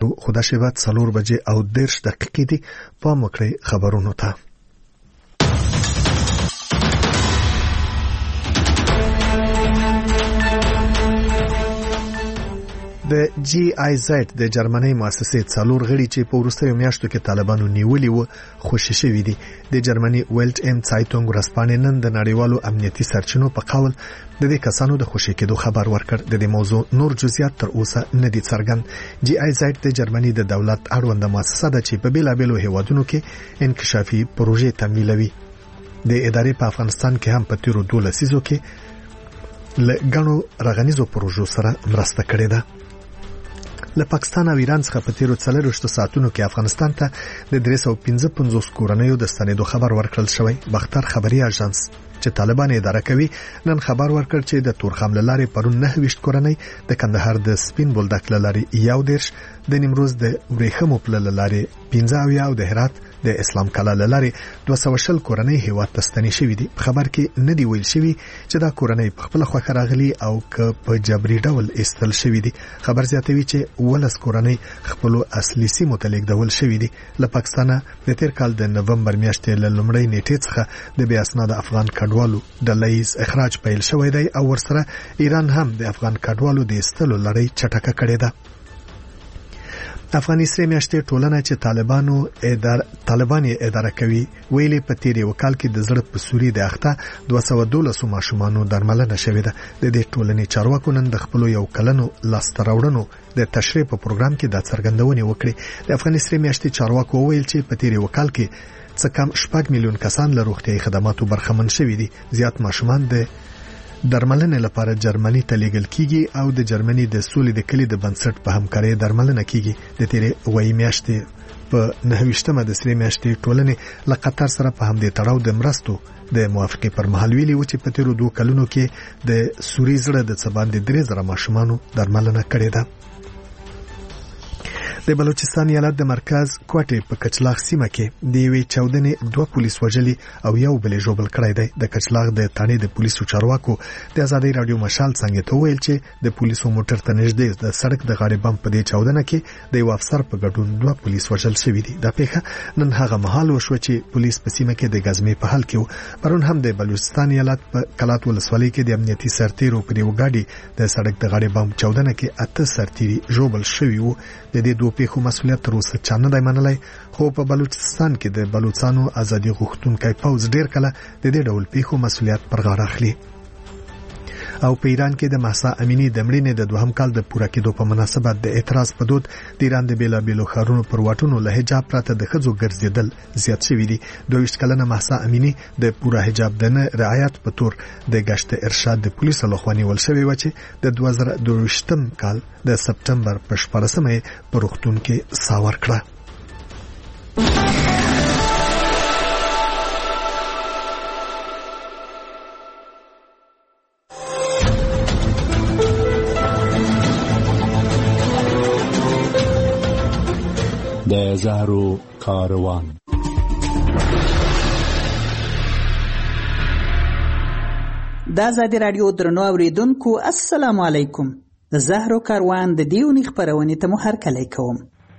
خو دا شیبه 4:30 دي. پام وکړئ خبرونو ته. د GIZ د جرمني مؤسسې 4 غړي چې په وروستیو میاشتو کې طالبانو نیولي وو خوشی شوي دي. د جرمني ویلټ ام سایټونګ ورځپاڼې نن د نړیوالو امنیتي سرچینو په قول د دې کسانو د خوشی کېدو خبر ورکړ. د دې موضوع نور جزئیات تر اوسه نه دي څرګند. GIZ د جرمني د دولت اړوند مؤسسه ده چې په بیلابېلو هیوادونو کې انکشافي پروژې تمویلوي. د ادارې په افغانستان کې هم په تیرو 12 لسیزو کې لګڼو رغنیزو پروژو سره مرسته کړې ده. له پاکستان او ایران څخه په تیرو 4 ساعتونو کې افغانستان ته د 355 کورنیو د ستنېدو خبر ورکړل شوی. بختر خبري اژانس چې طالبان اداره کوي نن خبر ورکړ چې د تورخم لارې پرون 29 کورنۍ، د کندهار د سپین بولدک لارې 11، د نیمروز د ورېخمو پل لارې 15 او د هرات د اسلام کلا لارې 220 کورنۍ هیواد ته ستنې شوې دي. خبر کې نه دی ویل شوی چې دا کورنۍ په خپل خوښه راغلي او که په جبري ډول استل شوې دي. خبر زیاتوي چې 12 کورنۍ خپل اصلي سیمو ته لیږدول شوې دي. له پاکستانه د تیر کال د نومبر میاشتې له لومړۍ نیټې څخه د بې اسناد افغان کډوالو د لیز اخراج پیل شوی دی او ورسره ایران هم د افغان کډوالو د استلو لړۍ چټکه کړې ده. افغاني سره میاشتې ټولنه چې طالبان اداره کوي ویلي په تیر یو کال کې د زړه په سوري د اخته 212 ماشومانو درملنه شوې ده. د دې ټولنې چارواکو نن د خپل یو کلنو لاسته راوړنو د تشریح په پروګرام کې د څرګندونې وکړې. د افغاني سره میاشتې چارواکو ویل چې په تیر یو کال کې څه کم 6 میلیون کسان له روغتیايي خدماتو برخمن شوي دي. زیات ماشومان د درملنې لپاره جرمني ته لیږل کیږي او د جرمني د سولې د کلی د بنسټ په همکارۍ درملنه کیږي. د تیرې وایي میاشتې په 29مه د سری میاشتې ټولنې له قطر سره په همدې تړاو د مرستو د موافقې پر مهال ویلي و چې په تیرو 2 کلونو کې د سوري زړه د څباندې 3000 ماشومانو درملنه کړې ده. د بلوچستان ایالت د مرکز کوټې په کچلاغ سیمه کې د یوې چاودنې 2 پولیس وژلي او یو بل ژوبل کړی دی. د کچلاغ د تانې د پولیسو چارواکو د ازادي رادیو مشال څنګه ته ویل چې د پولیسو موټر ته نږدې د سړک د غاړې بم په دې چاودنه کې د یو افسر په ګډون 2 پولیس وژل شوي دي. دا پیښه نن هغه مهال وشو چې پولیس په سیمه کې د غزمې په حال کې و. پرون هم د بلوچستان ایالت په کلات ولسوالۍ کې د امنیتي سرتیرو په یو ګاډي د سړک د غاړې بم چاودنه کې 8 سرتیري ژوبل شوي وو. د دې 2 پیښو مسؤلیت تر اوسه چا نه دی منلی، خو په بلوچستان کې د بلوچستانو ازادي غوښتونکي پوځ ډیر کله د دې ډول پیښو مسؤلیت پر غاړه اخلي. او په ایران کې د مهسا امینی د مړینې د 2 کال د پوره کېدو په مناسبت د اعتراض په دود د ایران د بیلابېلو ښارونو پر واټونو له حجاب پرته د ښځو ګرځېدل زیات شوي دي. 22 کلنه مهسا امینی د پوره حجاب د نه رعایت په تور د گشت ارشاد د پولیسو لخوا نیول شوی و چې د 2022 کال د سپټمبر په 14مه په روغتون کې ساور کړه. د زهرو کاروان. د ازادي رادیو درنو اوریدونکو السلام علیکم. د زهرو کاروان د دیونی خبرونه ته مو هرکلی کوم.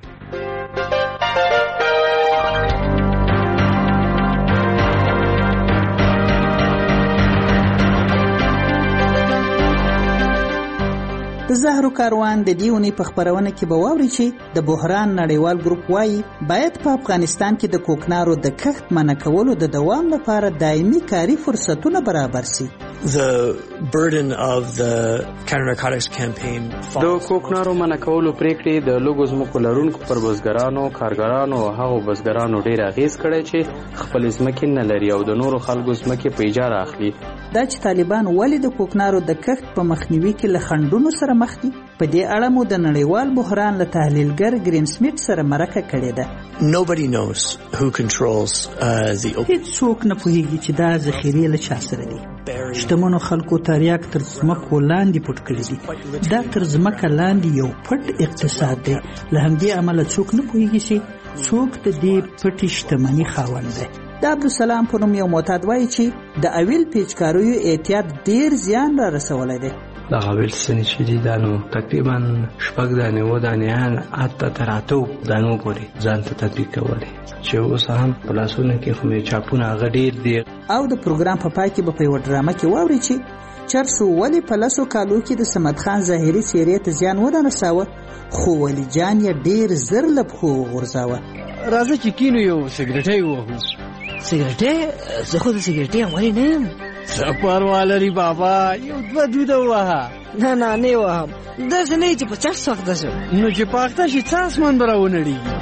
د زهرو کاروان د دیونی په خبرونه کې به واوري چې د بحران نړیوال ګروپ وايي باید په افغانستان کې د کوکنارو د کښت منع کولو د دوام لپاره دایمي کاري فرصتونه برابر شي. The burden of the counter-narcotics campaign د کوکنارو منع کولو پریکړې د لوګو ځمکو لرونکو پر بزګرانو، کارګرانو او هغو بزګرانو ډېر اغیز کړی چې خپل ځمکې نه لري او د نورو خلکو ځمکې په اجاره اخلي. دا چې طالبان ولې د کوکنارو د کښت په مخنیوي کې له خنډونو سره مخ دي، په دې اړه مو د نړیوال بحران له تحلیلګر ګرین سمیت سره مرکه کړې ده. Nobody knows who controls the هیڅوک نه پوهیږي چې دا ذخیرې له چا سره دي. شتمنو خلکو تریاک تر ځمکو لاندې پټ کړی دي. دا تر ځمکه لاندې یو پټ اقتصاد دی. له همدې امله څوک نه پوهیږي چې څوک د دې پټې شتمنۍ خاوند دی. د عبدالسلام په نوم یو معتاد وایي چې د اویل پیچکاریو احتیاط ډیر زیان را رسولی دی. دغه ویلسن چې دي دا نو تقریبا 6 دانې و دانې حتی تر 8 دانو پورې ځان ته تطبیق کولی چې اوس هم په لاسونو کې خو مې چاپونه هغه ډېر دي. او د پروګرام په پای کې به په یوه ډرامه کې واورئ چې چرسو ولې په لسو کالو کې د صمد خان ظاهري څېرې ته زیان ونه رساوه خو ولی جان یې ډېر زر له پښو وغورځاوه. راځه چې کینو یو سګرټی ووهو. سګرټی؟ زه خو د سګرټۍ عمري نه یم. څه پروا لري بابا، یو 2 دوده ووهه. نه نه وهم، داسې نه چې په چټ سخته شم. نو چې پاخته شي څه اسمان به راونړېږي.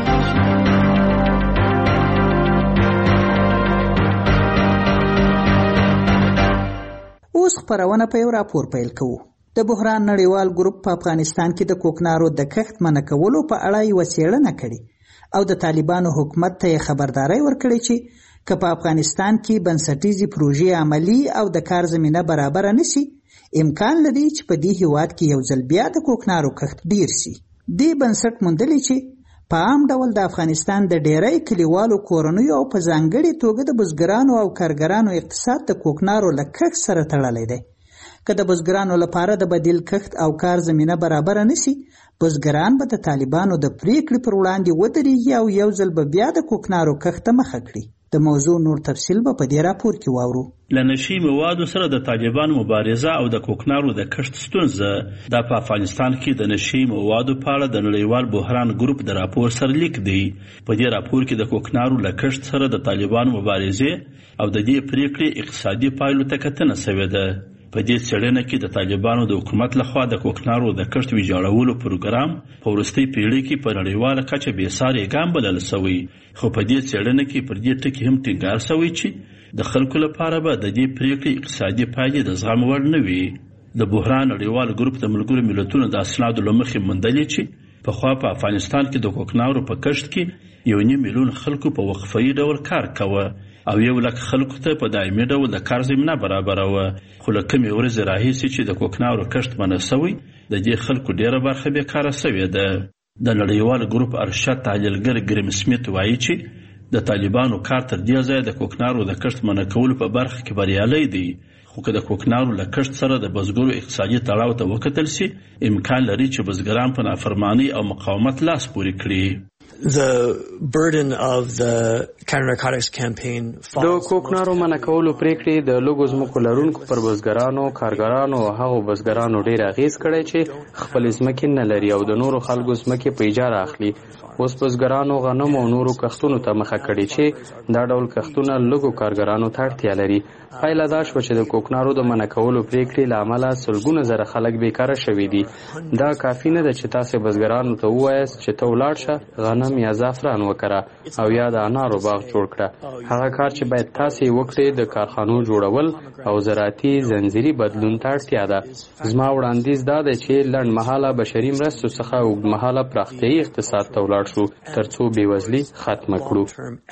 اوس خپرونه په یو راپور پیل کوو. د بحران نړیوال ګروپ په افغانستان کې د کوکنارو د کښت منع کولو په اړه یوه څېړنه کړې او د طالبانو حکومت ته یې خبرداری ورکړې چې که په افغانستان کې بنسټیزې پروژې عملي او د کار زمینه برابره نشي، امکان لري چې په دې هیواد کې یو ځل بیا د کوکنارو کښت ډیر شي. دې بنسټ موندلی چې په عام ډول د افغانستان د ډیری کلیوالو کورنیو او په ځانګړې توګه د بزګرانو او کارګرانو اقتصاد د کوکنارو له کښت سره تړلی دی. که د بزګرانو لپاره د بدیل کښت او کار زمینه برابره نشي، بزګران به د طالبانو د پریکړې پر وړاندې ودرېږي او یو ځل به بیا د کوکنارو کښت ته مخه کړي. د موضوع نور تفصیل به په دې راپور کې واورو. له نشي موادو سره د طالبانو مبارزه او د کوکنارو د کښت ستونزه د په افغانستان کې د نشي موادو په اړه د نړیوال بحران ګروپ د راپور سرلیک دی. په دې راپور کې د کوکنارو له کښت سره د طالبانو مبارزه او د دې پریکړې اقتصادي پایلو ته کتنه شوې ده. په دې څېړنه کې د طالبانو د حکومت لخوا د کوکنارو د کښت ویجاړولو پروګرام په وروستۍ پیړۍ کې په نړیواله کچه بېسارې ګام بلل شوی، خو په دې څېړنه کې پر دې ټکي هم ټینګار شوی چې د خلکو لپاره به د دې پریکړې اقتصادي پایلې د زغم وړ نه وي. د بحران نړیوال ګروپ د ملګرو ملتونو د اسنادو له مخې موندلې چې پخوا په افغانستان کې د کوکنارو په کښت کې 1.5 میلیون خلکو په وقفه‌یي ډول کار کوه او 1 لک خلکو ته په دایمي ډول د کار زمینه برابروه. خو له کمې ورځې راهیسې چې د کوکنارو کښت منع شوی، د دې خلکو ډېره برخه بېکاره شوې ده. د نړیوال ګروپ ارشد تحلیلګر ګریم سمیت وایي چې د طالبانو کار تر دې ځایه د کوکنارو د کښت منع کولو په برخه کې بریالی دی. خو که د کوکنارو له کښت سره د بزګرو اقتصادي تړاو ته وکتل شي، امکان لري چې بزګران په نافرمانۍ او مقاومت لاس پورې کړي. The burden of the counter-narcotics campaign د کوکنارو منع کولو پریکړې د لږو ځمکو لرونکو پر بزګرانو، کارګرانو او هغو بزګرانو ډېر اغېز کړی چې خپلې ځمکې نه لري او د نورو خلکو ځمکې په اجاره اخلي. اوس بزګرانو غنم او نورو کښتونو ته مخه کړې چې دا ډول کښتونه لږو کارګرانو ته اړتیا لري. پایله دا شوه چې د کوکنارو د منع کولو پریکړې له امله سلګونه زره خلک بیکاره شوي دي. دا کافي نه ده چې تاسې بزګرانو ته ووایاست چې ته ولاړ شه، غنم یا زعفران وکره او یا د انارو باغ جوړ کړه. هغه کار چې باید تاسې وکړئ د کارخانو جوړول او زراعتي زنځیري بدلون ته اړتیا ده. زما وړاندیز دا دی چې لنډمهاله بشري مرستو څخه اوږدمهاله پراختیایي اقتصاد ته ولاړ شو ترڅو بېوزلي ختمه کړو.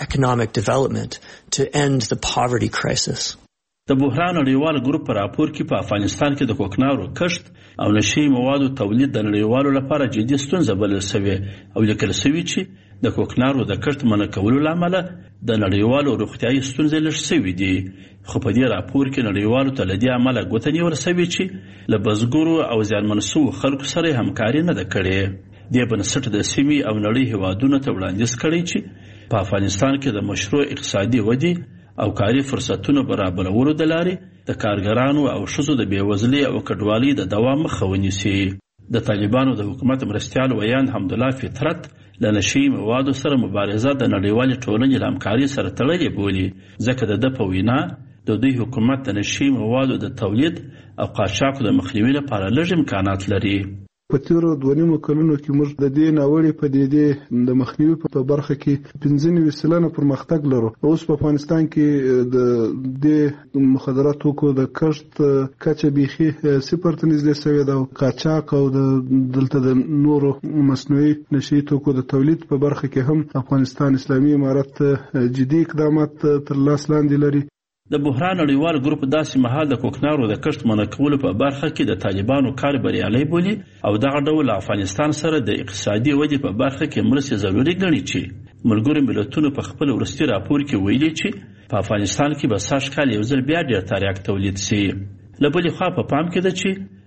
د بحران نړیوال ګروپ په راپور کې په افغانستان کې د کوکنارو کښت او نشي موادو تولید د نړیوالو لپاره جدي ستونزه بلل شوې او لیکل شوي چې د کوکنارو د کښت منع کولو له امله د نړیوالو روغتیایي ستونزې لږ شوي دي. خو په دې راپور کې نړیوالو ته له دې امله ګوته نیول شوې چې له بزګرو او زیانمن شوو خلکو سره همکاري نه ده کړې. دې بنسټ د سیمې او نړۍ هیوادونو ته وړاندیز کړی چې په افغانستان کې د مشروع اقتصادي ودې او کاري فرصتونو برابرولو د لارې د کارګرانو او ښځو د بېوزلۍ او کډوالۍ د دوام مخه ونیسي. د طالبانو د حکومت مرستیال ویان حمدالله فطرت له نشي موادو سره مبارزه د نړیوالې ټولنې له همکارۍ سره تړلې بولي، ځکه د ده په وینا د دوی حکومت د نشي موادو د تولید او قاچاقو د مخنیوي لپاره لږ امکانات لري. په تیرو 2.5 کلونو کې موږ د دې ناوړې پدیدې د مخنیوي په برخه کې 95% پرمختګ لرو. اوس په افغانستان کې د مخدرات توکو د کښت کچه بیخي 0 ته نږدې شوې ده او قاچاق او دلته د نورو مصنوعي نشي توکو د تولید په برخه کې هم افغانستان اسلامي امارت جدي اقدامات تر لاس لاندې لري. د بحران نړیوال ګروپ داسې مهال د کوکنارو د کښت منع کولو په برخه کې د طالبانو کار بریالی بولي او دغه ډول افغانستان سره د اقتصادي ودې په برخه کې مرستې ضروري ګڼي چې ملګرو ملتونو په خپل وروستي راپور کې ویلي چې په افغانستان کې به سږ کال یو ځل بیا ډېر تریاک تولید شي. له بلې خوا په پام کې ده چې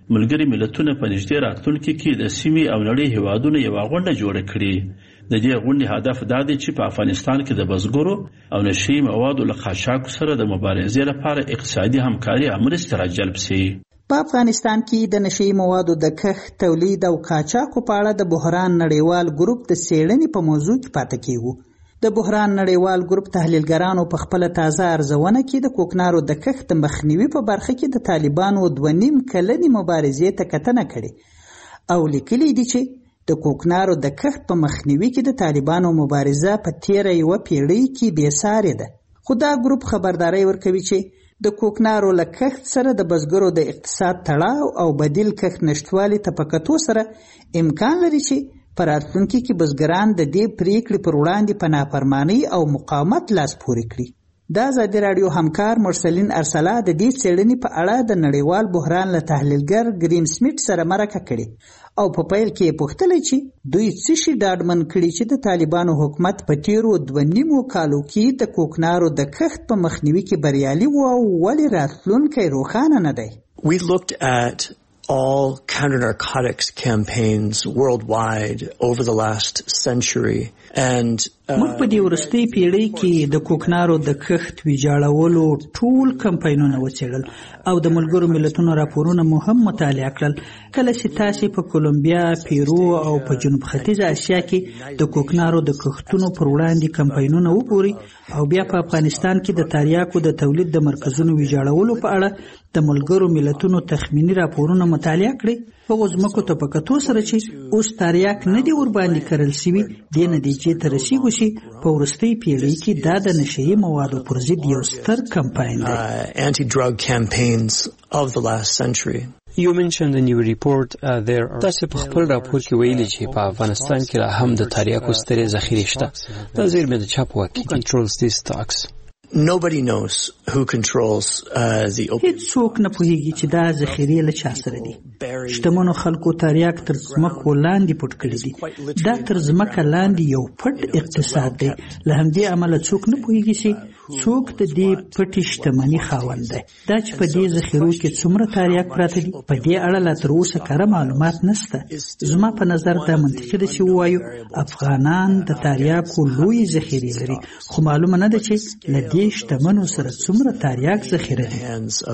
ملګري ملتونه په نږدې راتلونکي کې د سیمې او نړۍ هیوادونو یوه غونډه جوړه کړي. د دې غونډې هدف دا دی چې په افغانستان کې د بزګرو او نشي موادو له قاچاق سره د مبارزې لپاره اقتصادي همکاري او مرستې راجلب شي. په افغانستان کې د نشي موادو د کښت، تولید او قاچاق په اړه د بحران نړیوال ګروپ د څېړنې په موضوع کې پاتې کیږو. د بحران نړیوال ګروپ تحلیلګرانو په خپل تازه ارزونه کې د کوکنارو د کښت مخنیوي په برخه کې د طالبانو 2.5 کلنې مبارزې ته کتنه کړې او لیکلي دي چې د کوکنارو د کښت په مخنیوي کې د طالبانو مبارزه په تیره یوه پیړۍ کې بې سارې ده. خو دا ګروپ خبرداري ورکوي چې د کوکنارو له کښت سره د بزګرو د اقتصاد تړاو او بدیل کښت نشټوالي ته په کتو سره امکان لري چې په راتلونکي کې بزګران د دې پریکړې پر وړاندې په نافرمانۍ او مقاومت لاس پورې کړي. د ازادي راډیو همکار مرسلین ارسلا د دې څېړنې په اړه د نړیوال بحران له تحلیلګر ګریم سمیت سره مرکه کړې او په پیل کې یې پوښتله چې دوی څه شي ډاډمن کړي چې د طالبانو حکومت په تیرو 2.5 کالو کې د کوکنارو د کښت په مخنیوي کې بریالي و او ولې راتلونکی روښانه نه دی. We looked at all counter-narcotics campaigns worldwide over the last century and موږ په دې وروستۍ پیړۍ کې د کوکنارو د کښت ویجاړولو ټول کمپاینونه وڅېړل او د ملګرو ملتونو راپورونه مو هم مطالعه کړل. کله چې تاسې په کولومبیا، پیرو او په جنوب ختیځه اسیا کې د کوکنارو د کښتونو پر وړاندې کمپاینونه وګورئ او بیا په افغانستان کې د تریاکو د تولید د مرکزونو ویجاړولو په اړه د ملګرو ملتونو تخمینی راپورونه مطالعه کړئ، هغو ځمکو ته په کتو سره چې اوس تریاک نه دي ورباندې کرل سوي، دې نتیجې ته رسیږو چې په وروستۍ پیړۍ کې دا د نشهیي موادو پر ضد یو ستر کمپاین دی. Anti-drug campaigns of the last century. You mentioned in your report there are تاسو په خپل راپور کې ویلي چې په افغانستان کې لا هم د تریاکو سترې ذخیرې شته. دا زیرمې د چا په واک کې controls these stocks. Nobody knows who controls the opium. هیڅوک نه پوهیږي چې دا ذخیرې له چا سره دي. شتمنو خلکو تریاک تر ځمکو لاندې پټ کړي دي. دا تر ځمکه لاندې یو پټ اقتصاد دی. له همدې امله څوک نه پوهیږي چې څوک د دې پټې شتمنۍ خاوند دی. دا چې په دې ذخیرو کې څومره تریاک پراته دي په دې اړه لا تر اوسه کره معلومات نشته. زما په نظر دا منطقي ده چې ووایو افغانان د تریاکو لویې ذخیرې لري، خو معلومه نه ده چې له دې شتمنو سره څومره تریاک ذخیره دي.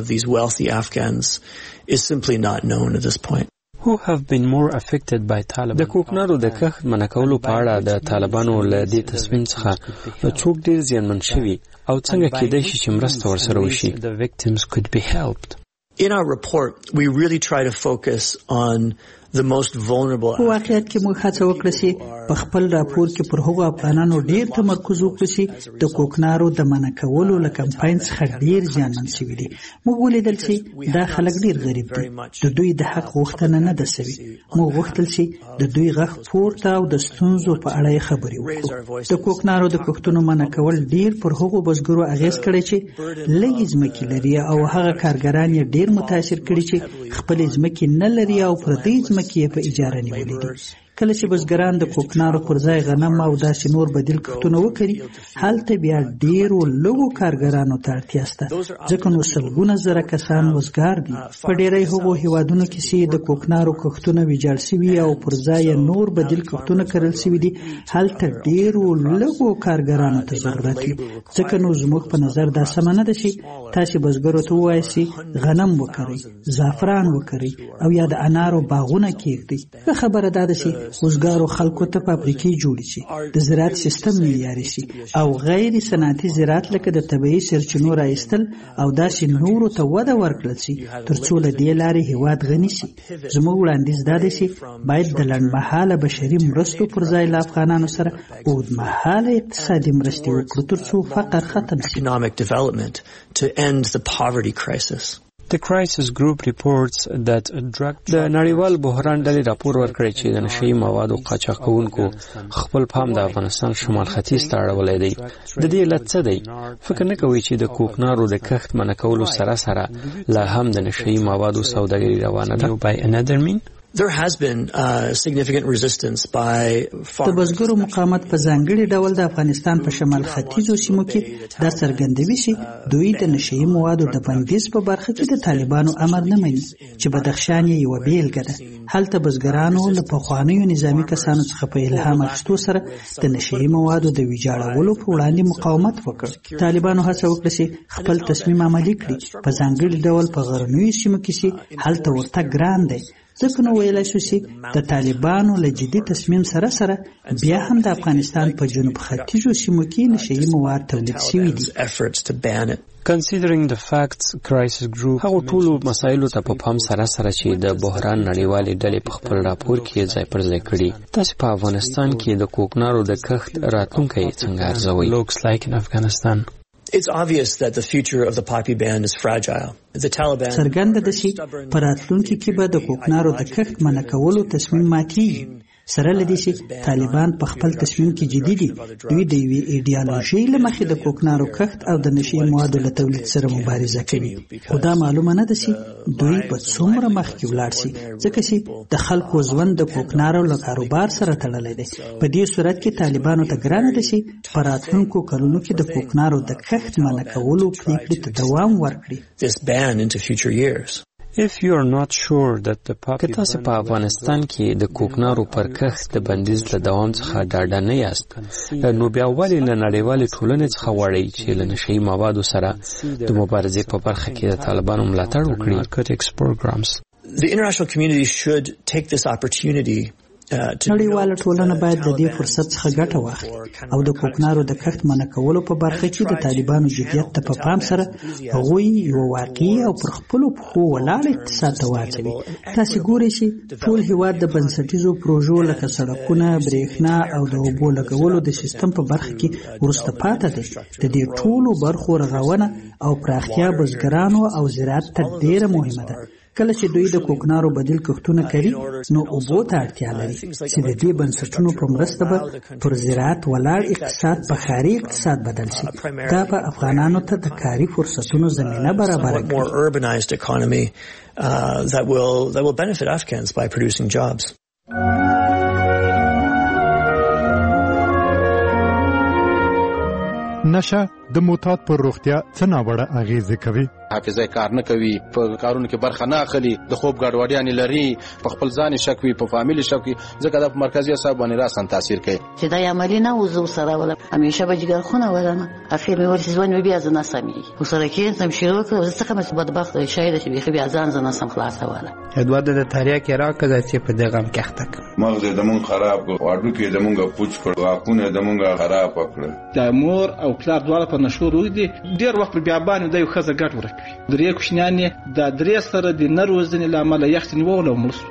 Who have been more affected by Taliban? د کوکنارو د کښت منع کولو په اړه د طالبانو له دې تصمیم څخه څوک ډېر زیانمن شوي او څنګه کېدای شي چې مرسته ورسره وشي؟ The victims could be helped. In our report, we really try to focus on the most vulnerable. په واقعیت کې موږ هڅه وکړه چې په خپل راپور کې پر هغو افغانانو ډېر تمرکز وکړو چې د کوکنارو د منع کولو له کمپاین څخه ډېر زیانمن شوي دي. موږ ولیدل چې دا خلک ډېر غریب دي، د دوی د حق غوښتنه نه ده سوې. موږ غوښتل چې د دوی غږ پورته او د ستونزو په اړه یې خبرې وکړو. د کوکنارو د کښتونو منع کول ډېر پر هغو بزګرو اغېز کړی چې لږې ځمکې لري او هغه کارګران یې ډېر متاثر کړي چې خپلې ځمکې نه لري او پردۍ ځمکې په اجاره نیولې دي. کله چې بزګران د کوکنارو پر ځای غنم او داسې نور بدیل کښتونه وکړي، هلته بیا ډېرو لږو کارګرانو ته اړتیا شته، ځکه نو سلګونه زره کسان وزګار دي. په ډېری هغو هیوادونو کې چې د کوکنارو کښتونه ویجاړ شوي او پر ځای نور بدیل کښتونه کرل شوي دي، هلته ډېرو لږو کارګرانو ته ضرورت وي. ځکه نو زموږ په نظر دا سمه نه ده چې تاسې بزګرو ته ووایئ چې غنم وکرئ، زعفران وکرئ او یا د انارو باغونه کېږدئ. ښه خبره دا ده چې وزګارو خلکو ته فابریکې جوړې شي، د زراعت سیستم معیاري شي او غیر صنعتي زراعت لکه د طبیعي سرچینو رایستل او داسې نورو ته وده ورکړل شي ترڅو له دې لارې هیواد غني شي. زموږ وړاندیز دا دی چې باید د لنډمهاله بشري مرستو پر ځای له افغانانو سره اوږدمهاله اقتصادي مرستې وکړو ترڅو فقر ختم شي. The crisis group reports that د نړیوال بحران ډلې راپور ورکړی چې د نشهیي موادو قاچاقونکو خپل پام د افغانستان شمال ختیځ ته اړولی دی. د دې علت څه دی؟ فکر نه کوئ چې د کوکنارو د کښت منع کولو سره سره لا هم د نشهیي موادو سوداګري روانه ده؟ By another mean? There has been significant resistance by د بزګرو مقاومت په ځانګړي ډول د افغانستان په شمال ختیځو سیمو کې دا څرګندوي چې دوی د نشئی موادو د بندیز په برخه کې د طالبانو امر نه مني چې بدخشان یې یوه بیلګه ده. هلته بزګرانو له پخوانیو نظامي کسانو څخه په الهام اخیستو سره د نشئی موادو د ویجاړولو په وړاندې مقاومت وکړ. طالبانو هڅه وکړه چې خپل تصمیم عملي کړي، په ځانګړي ډول په غرنیو سیمو کې چې هلته ورته ګران دی. ځکه نو ویلای شو چې د طالبانو له جدي تصمیم سره بیا هم د افغانستان په جنوب ختیځو سیمو کې نشئی مواد تولید شوي دي. Considering the facts, crisis group هغه ټولو مسایلو ته په پام سره چې د بحران نړیوالې ډلې په خپل راپور کې ځای پر ځای کړي. تاسو په افغانستان کې د کوکنارو د کښت راتلونکی څنګه ارزوئ؟ Looks like in Afghanistan. It's obvious that the future of the poppy ban is fragile. The Taliban څرګنده ده چې په راتلونکي کې به د کوکنارو د کښت منع کولو تصمیم ماتېږي. سره له دې چې طالبان په خپل تصمیم کې جدي دي، دوی د یوې ایډیالوژۍ له مخې د کوکنارو کښت او د نشئی موادو له تولید سره مبارزه کوي. خو دا معلومه نه ده چې دوی به څومره مخکې ولاړ شي، ځکه چې د خلکو ژوند د کوکنارو له کاروبار سره تړلی دی. په دې صورت کې طالبانو ته ګرانه ده چې په راتلونکو کلونو کې د کوکنارو د کښت منع کولو پریکړې ته دوام ورکړي. If you are not sure that the که تاسو په افغانستان کې د کوکنارو پر کښت د بندیز له دوام څخه ډاډه نه یاست، نو بیا ولې له نړیوالې ټولنې څخه غواړئ چې له نشئی موادو سره د مبارزې په برخه کې د طالبانو ملاتړ وکړي؟ The international community should take this opportunity نړیواله ټولنه باید د دې فرصت څخه ګټه واخلي او د کوکنارو د کښت منع کولو په برخه کې د طالبانو جدیت ته په پام سره هغوی یو واقعي او پر خپلو پښو ولاړ اقتصاد ته واچوي. تاسو ګورئ چې ټول هیواد د بنسټیزو پروژو لکه سړکونه، برېښنا او د اوبو لګولو د سیستم په برخه کې وروسته پاتې دی. د دې ټولو برخو رغونه او پراختیا بزګرانو او زراعت ته ډیره مهمه ده. کله چې دوی د کوکنارو بدیل کښتونه کوي نو اوبو ته اړتیا لري چې د دې بنسټونو په مرسته به پر زراعت ولاړ اقتصاد په ښاري اقتصاد بدل شي. دا به افغانانو ته د کاري فرصتونو زمینه برابره کړي. That will benefit Afghans by producing jobs. نشه د معتاد پر روغتیا څه ناوړه اغیزه کوي؟ حافظه کار نه کوي، په کارونو کې برخه نه اخلي، د خوب ګډوډیانې لري، په خپل ځان شک وي، په فامیل شک وي، ځکه د مرکزي اعصاب باندې راسن تاثیر کوي. چې دا عملی نه وزو سره ولا همیشه به جګر خونه ولنه اخر مې ورسې ځوان بیا ځنه سمي وسره کې سم شروع کړ څه کوم بدبخت شاید چې بیا ځان ځنه سم خلاص ولا ادوار د تاریخ کې راکړه چې په دغه کې اخته مغز دمون خراب کړ، واډو کې دمونګه پوچ کړ، واکونه دمونګه خراب کړ. د مور او پلار دواړه په نشو روي دي، ډیر وخت بیا باندې د یو خزه ګټ ورکوي. درې کوشنیان د درې سره د نروزنې لامل یخت نیول او ملس.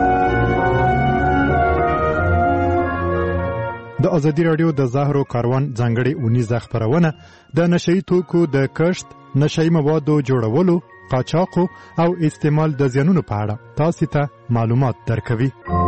د ازادي رادیو د زهرو کاروان ځانګړي اونیزه خبرونه د نشئی توکو د کښت، نشئی موادو جوړولو، قاچاق او استعمال د زیانونو په اړه تاسو ته معلومات درکوي.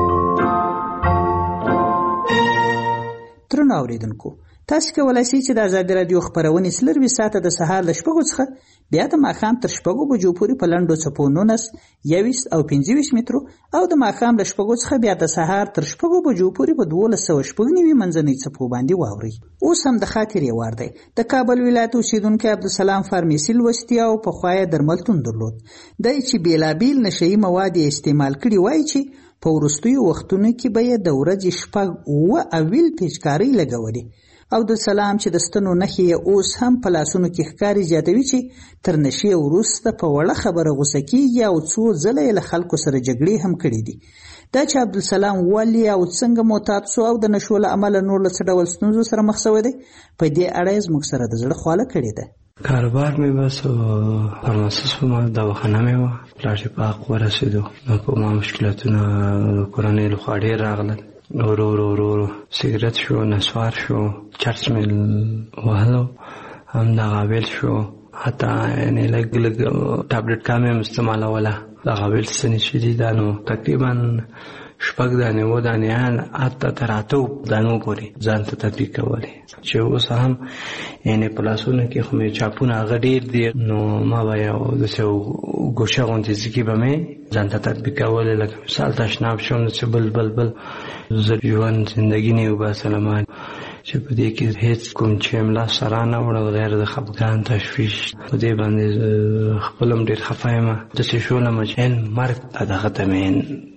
ترنو اوریدونکو، تاسو کولای شئ چې د ازادي رادیو خبرونه سلروي ساعته د سهار ل 8 څخه بیا د ماښام تر 8 بجو پورې په لنډو څپو 19 21 او 25 مترو او د ماښام ل 8 څخه بیا د سهار تر 8 بجو پورې په 1290 منځنۍ څپو باندې واوري. اوس هم د خاطرې وار دی. د کابل ولایت اوسیدونکو عبدالسلام فارمیسی لوستی او په خوای درملتون درلود. د چې بیلابیل نشئی مواد استعمال کړي وای چې په ورستیو وختونو کې به د ورځې شپږ او اویل پیچکاری لګولې. عبدالسلام چې د ستنو نښې اوس هم په لاسونو کې ښکاري زیاتوي چې تر نشې وروسته په وړه خبره غوسه کېږي او څو ځله یې له خلکو سره جګړې هم کړي دي. دا چې عبدالسلام ولې او څنګه معتاد شو او د نشو له امله نور له څه ډول ستونزو سره مخ شوی دی، په دې اړه یې زموږ سره د زړه خواله کړې ده. کاروبار مې بس فارماسیست وم، دواخانه مې وه، پلار چې پاک ورسېدو نو په ما مشکلاتونه د کورنۍ لخوا ډېر راغلل. ورو سیګریټ شو، نسوار شو، چرس مې وهلو، هم د غابل شو، حتی یعنې لږ ټابلیټ کا مې هم استعمالوله. د غابل سنې چې دي دا نو تقریبا شپږ دانې و دانې حتی تر 8 دانو پورې ځان ته تطبیق کولی چې اوس هم یعنې په لاسونو کې خو مې چاپونه هغه ډېر دي نو ما به یو داسې ګوشه غوندې ځای کې به مې ځان ته تطبیق کولی لکه مثال تشناب شم چې بل زه ژوند زندګي نه وباسلم چې په دې کې هیڅ کوم چې املا سره نه وړه غیر د خفګان تشویش په دې باندې خپلم ډېر خفه یم داسې شولم چې مرګ دغه ته مې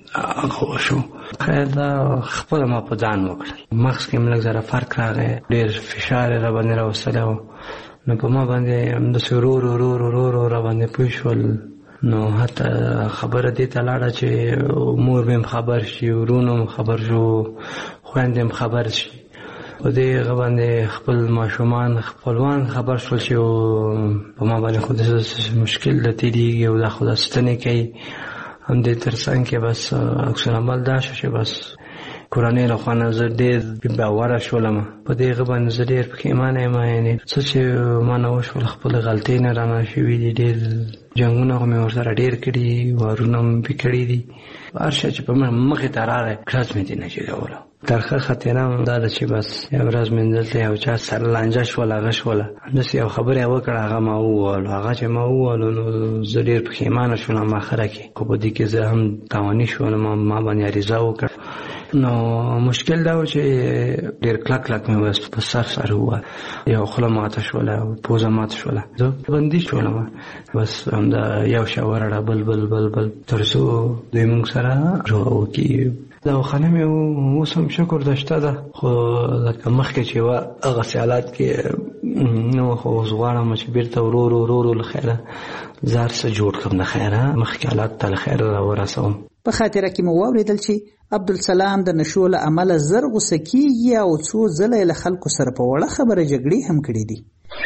هغه شو خیر دا خپله ما په ځان وکړل مغز کې مې لږ ذره فرق راغی ډېر فشار یې را باندې راوستلی و نو په ما باندې همداسې ورو را باندې پوه شول نو حتی خبره دې ته لاړه چې مور مې خبر شي ورونو هم خبر شو خویندې هم خبر شي په دې هغه باندې خپل ماشومان خپلوان خبر شول چې په ما باندې خو داسې مشکل د تېرېږي او دا خو دا ستنې کوي همدې تر څنګ کې بس عکس العمل دا شو چې بس کورنۍ له خوا نه زه ډېر باوره شولم په دې هغه باندې زه ډېر پښیمانه یم یعنې څه چې ما نه وشول خپلې غلطۍ نه رانه شوي دي ډېر جنګونه خو مې ورسره ډېر کړي وارونه مې پې کړي دي هر شی چې په مخې ته راغی کړاس مې دې نه جګوله ترخه خطیره هم دا ده چې بس یو ورځ مې دلته یو چا سره لانجه شوله هغه شوله همداسې یو خبره یې وکړه هغه ما ووهلو هغه چې ما ووهلو نو زه ډېر پښیمانه شولم آخره کې خو په دې کې زه هم تاواني شولم ما باندې عریضه وکړه نو مشکل دا و چې ډېر کلک مې بس په سر ووهل یو خوله ماته شوله پوزه ماته شوله زه بندي شولم بس همدا یو شی ورړه بل تر څو دوی موږ سره روغه وکړي دواخانه مې اوس هم شکر ده شته ده خو لکه مخکې چې وه هغسې حالات کې نو خو اوس غواړم چې بېرته ورو له خیره زه هر څه جوړ کړم د خیره مخکې حالات ته له خیره راورسوم په خاطره کې مو واورېدل چې عبدالسلام د نشو له امله زر غوسه کېږي او څو ځله یې له خلکو سره په وړه خبره جګړې هم کړې دي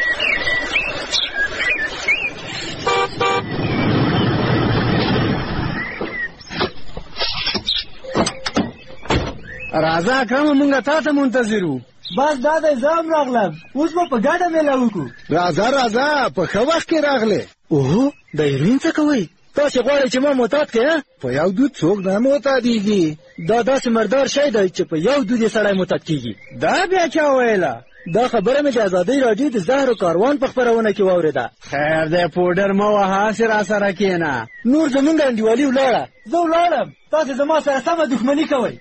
راځه اکرم مونږ تا ته منتظر وو بس دا د ځام راغلم اوس به په ګډه میله وکړو راځه په ښه وخت کې راغلې اوهو د هیروین څه کوئ تاسې غواړئ چې ما معتاد کړې په یو دود څوک نه معتادېږي دا داسې مردار شی دی چې په یو دود یې سړی معتاد کېږي دا بیا چا ویله دا خبره مې د ازادۍ راډیو د زهرو کاروان په خپرونه کې واورېده خیر دی پوډر مه وهه هسې راسره کښېنه نور زمونږ انډیوالي ولاړه زه ولاړم تاسې زما سره سمه دښمني کوئ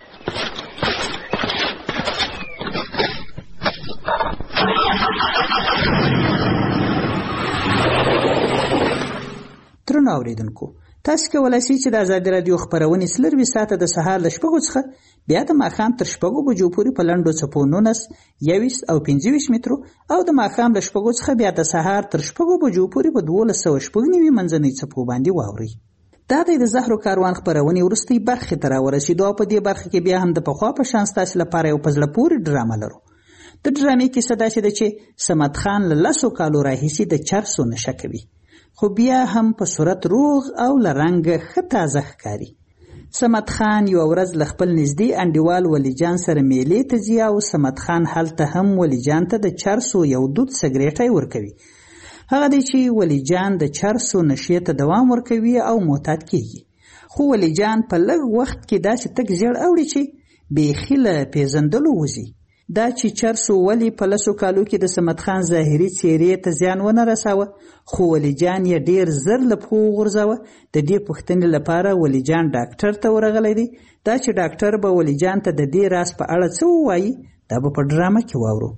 درنو اوریدونکو تاسو کولای شئ چې د ازادي رادیو خبرونه سلروي ساعته د سهار ل 8 څخه بیا د ماښام تر 8 بجو پورې په لنډو څپو 19 21 او 25 مترو او د ماښام ل 8 څخه بیا د سهار تر 8 بجو پورې په 1290 منځنۍ څپو باندې واوري دا د زهرو کاروان خبرونه ورستي برخه تر ورسېدو په دې برخه کې بیا هم د پخوا په شان تاسو لپاره یو پزله پورې ډرامه لرو د ډرامې کې صدا چې د چې سمت خان له لاسو کالو راهیسي د چرسو نشه کوي خو بیا هم په صورت روغ او لرنګ ښه تازه ښکاري سمت خان یو ورځ له خپل نږدې انډیوال ولی جان سره میلې ته ځي او سمت خان هلته هم ولی جان ته د چرسو یو دود سګریټی ورکوي هغه دی چې ولی جان د چرسو نشې ته دوام ورکوي او معتاد کیږي خو ولی جان په لږ وخت کې داسې تک زیړ اوړي چې بیخي له پیژندلو وځي دا چې چرسو ولی په لسو کالو کې د سمت خان ظاهري څېرې ته زیان ونه رساوه خو ولی جان یې ډېر زر له پښو وغورځاوه د دې پوښتنې لپاره ولی جان ډاکټر ته ورغلی دی دا چې ډاکټر به ولی جان ته د دې راز په اړه څه ووایي دا به په ډرامه کې واورو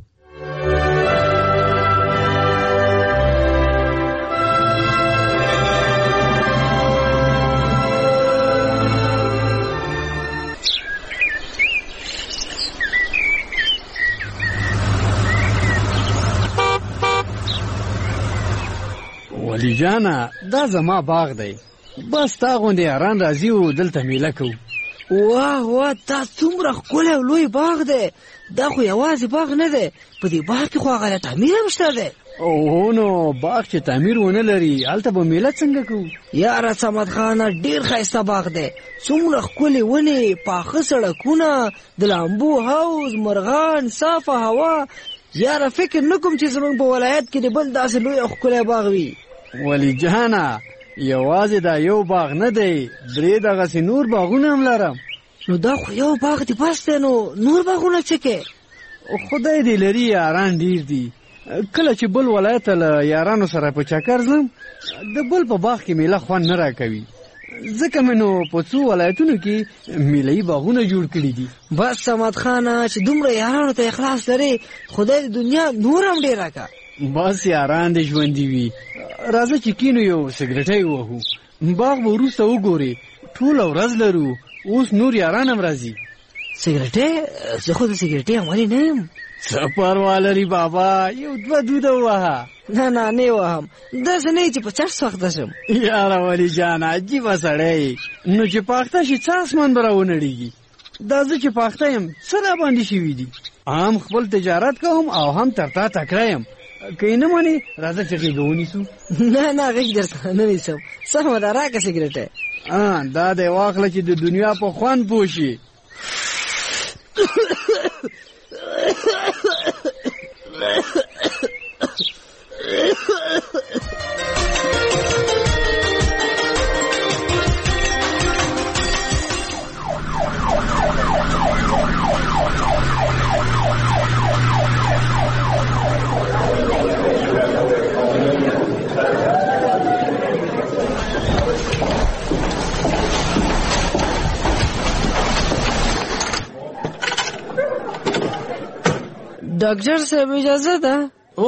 ولی جانا دا زما باغ دی بس تا غوندې یاران راځي و دلته میله کوو واه دا څومره ښکلی او لوی باغ دی دا خو یوازې باغ نه دی په دې باغ کې خو هغه تعمیر هم شته دی اوه نو باغ چې تعمیر ونه لري هلته به میله څنګه کوو یاره صمد خانه ډېر ښایسته باغ دی څومره ښکلې ونې پاخه سړکونه د لامبو حوض مرغان صافه هوا یاره فکر نه کوم چې زموږ په ولایت کې د بل داسې لوی او ښکلی باغ وي ولی جانا یوازې دا یو باغ نه دی درې دغسې نور باغونه هم لرم نو دا خو یو باغ دی بس دی، نو نور باغونه څه کې؟ خدای دې لري یاران ډیر دي. کله چې بل ولایت له یارانو سره په چکر ځم د بل په باغ کې میله خوند نه راکوي، ځکه مې نو په څو ولایتونو کې میله‌یي باغونه جوړ کړي دي. بس صمد خانه چې دومره یارانو ته اخلاص لري، خدای د دنیا نور هم ډېر راکړه. بس یاران دې ژوندي وي. راځه چې کینو یو سګرټی ووهو، باغ به وروسته وګورې. ټوله ورځ لرو، اوس نور یاران هم راځي. سګرټی؟ زه خو د سګرټۍ عملي نه یم. څه پروا لري بابا، یو دوه دوده ووهه. نه نه وهم، داسې نه چې په چرس وخته شم. یاره ولی جان عجیبه سړی، نو چې پاخته شي څه اسمان به راونړېږي. دا زه چې پاخته یم څه راباندې شوي دي. هم خپل تجارت کوم او هم تر تا تکړه یم. که یې نه منې راځه چې غېږه ونیسو. نه غېږ درته نه نیسم. سمه ده راکړه سګرټی. دا دی واخله چې د دنیا په خوند پوه شي. ډاکټر صاحب اجازه ده؟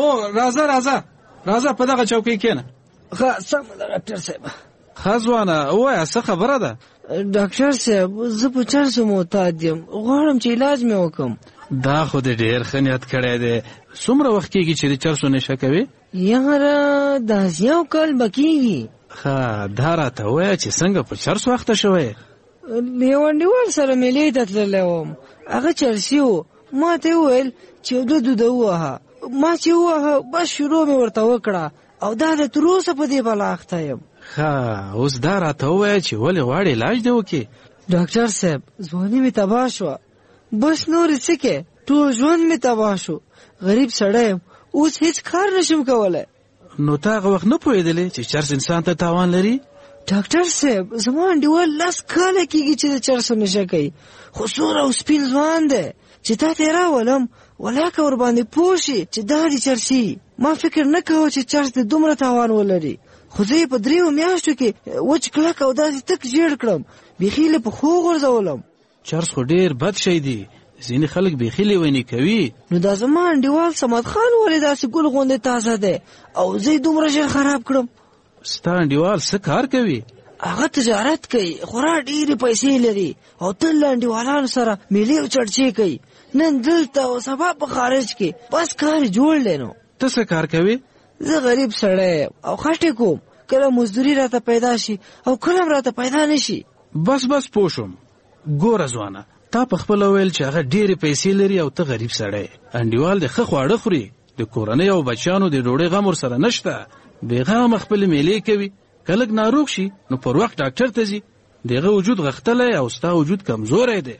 راځه په دغه چوکۍ کېنه. ښه سمه ده ډاکټر صاحب. ښه ځوانه ووایه څه خبره ده؟ ډاکټر صاحب زه په چرسو معتاد یم، غواړم چې علاج مې وکړم. دا خو دې ډېر ښه نیت کړی دی. څومره وخت کېږي چې د چرسو نشه کوې؟ یاره داسې یو کال به کېږي. ښه دا راته ووایه چې څنګه په چرس وخته شوی؟ یو انډیوال سره میلې ته تللی وم، هغه چرسي و. ما ته وویل چې یو دوده ووهه. ما چې ووهه بس شروع مې ورته وکړه او دا د تر اوسه په دې بلا اخته یم. ښه اوس دا راته ووایه چې ولې غواړې علاج دې وکړې؟ ډاکټر صاحب ځواني مې تباه شوه، بس نورې څه کې ټول ژوند مې تباه شو. غریب سړی یم، اوس هیڅ کار نشم کولی. نو ته هغه وخت نه پوهېدلې چې چرس انسان ته تاوان لري؟ ډاکټر صاحب زما انډیوال 10 کاله کېږي چې د چرسو نشه کوي، خو سور او سپین ځوان دی. چې تا ته یې راولم ولاکه ورباندې پوه شي چې دا دي چرسي. ما فکر نه کوه چې چرس د دومره تاوان ولري، خو زه یې په 3 میاشتو کې وچ کلک او داسې تک ژیړ کړم، بیخي یې په پښو غورځولم. چرس خو ډېر بد شی دی، ځینې خلک بیخي لیوني کوي. نو دا زما انډیوال صمد خان ولې داسې ګل غوندې تازه دی او زه یې دومره ژر خراب کړم؟ ستا انډیوال څه کار کوي؟ هغه تجارت کوي، خورا ډېرې پیسې لري او تل له انډیوالانو سره میلې او چړچې کوي. نن دلته او سبا په خارج کې، بس کار جوړ دی. نو ته څه کار کوې؟ زه غریب سړی یم او خټې کوم، کله مزدوري راته پیدا شي او کله هم راته پیدا نشي. بس پوه شوم. ګوره ځوانه، تا په خپله ویل چې هغه ډېرې پیسې لري او ته غریب سړی. انډیوال د ښه خواړه خوري، د کورنۍ او بچیانو د ډوډۍ غم ورسره نشته، بېغمه خپلې میلې کوي. که لږ ناروغ شي نو پر وخت ډاکټر ته ځي. دغه وجود غښتلی او ستا وجود کمزوری دی.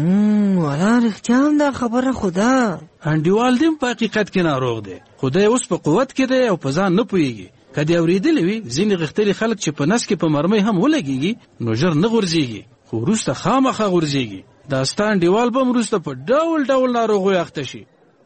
والا رښتیا هم دا خبره خو ده. انډیوال دې په حقیقت کې ناروغ دی، خو دی اوس په قوت کې دی او په ځان نه پوهېږي. که دې اورېدلې وي ځینې غښتلي خلک چې په نس کې په مرمۍ هم ولګېږي نو ژر نه غورځېږي، خو وروسته خامخا غورځېږي. دا ستا انډیوال به هم وروسته په ډول ډول ناروغیو اخته شي.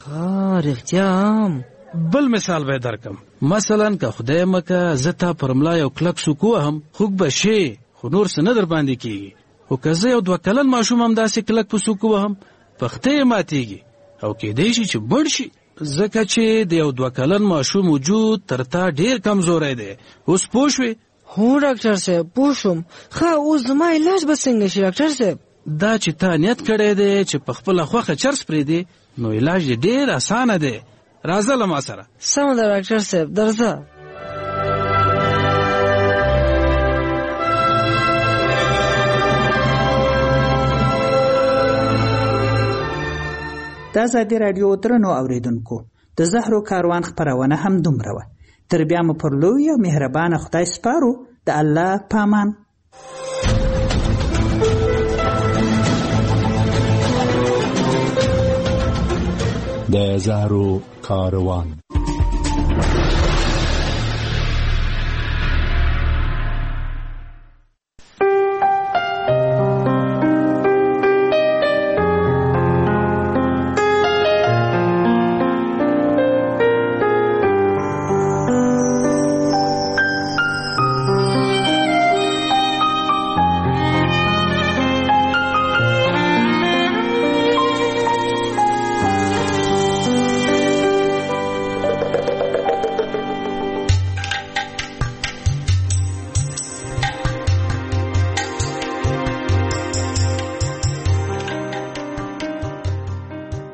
رښتیا هم. بل مثال به درکم. مثلا که خدای مکه زه تا پر ملا یو کلک سوک وهم، خوږ به شې، خو نور څه نه در باندې کېږي. خو که زه یو 2 کلن ماشوم هم داسې کلک په سوک وهم، پښتۍ یې ماتېږي او کېدی شي چې بړ شي، ځکه چې د یو 2 کلن ماشوم وجود تر تا ډېر کمزوری دی. اوس پوه شوې؟ هو ډاکټر صاحب پوه شوم. ښه اوس زما علاج به څنګه شي ډاکټر صاحب؟ دا چې تا نیت کړی دی چې په خپله خوښه چرس پرېږدې نو علاج دې ډېر اسانه دی. راځه له ما سره. سمه ده ډاکټر صاحب درځه. د ازادي راډیو درنو اوریدونکو، د زهرو کاروان خپرونه هم دومره وه. تر بیا مو پر لوی او مهربانه خدای سپارو. د الله پامان. د زهرو کاروان.